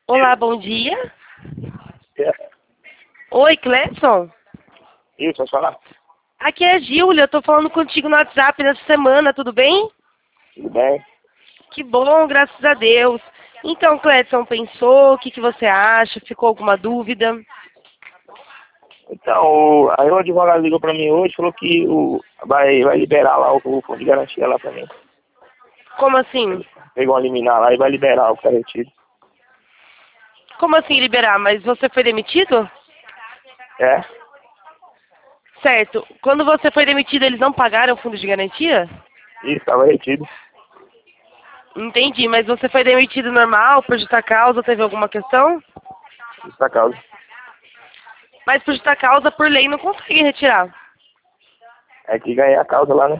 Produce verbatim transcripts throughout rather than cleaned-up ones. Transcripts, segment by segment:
Olá, bom dia. É, Oi, Cledson. isso, posso falar? Aqui é a Gíulia, eu tô falando contigo no WhatsApp nessa semana, tudo bem? Tudo bem? Que bom, graças a Deus. Então, Cledson, pensou? O que, que você acha? Ficou alguma dúvida? Então, o, aí o advogado ligou pra mim hoje, falou que o, vai, vai liberar lá o, o fundo de garantia lá pra mim. Como assim? Ele pegou uma liminar lá e vai liberar o que tá retido. Como assim liberar? Mas você foi demitido? É? Certo. Quando você foi demitido, eles não pagaram o fundo de garantia? Isso, estava retido. Entendi, mas você foi demitido normal, por justa causa, teve alguma questão? Isso da causa. Mas por justa causa, por lei, não consegue retirar. É que ganhei a causa lá, né?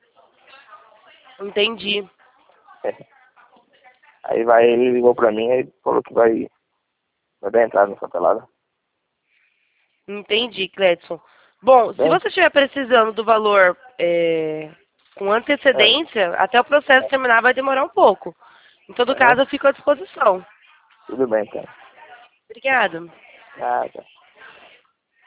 Entendi. É. Aí vai, ele ligou pra mim e falou que vai, vai dar entrada nessa pelada. Entendi, Cledson. Bom, se Bem? você estiver precisando do valor é, com É. antecedência, até o processo terminar vai demorar um pouco. Em todo Aham. caso, eu fico à disposição. Tudo bem, então. Obrigada. Ah, tá.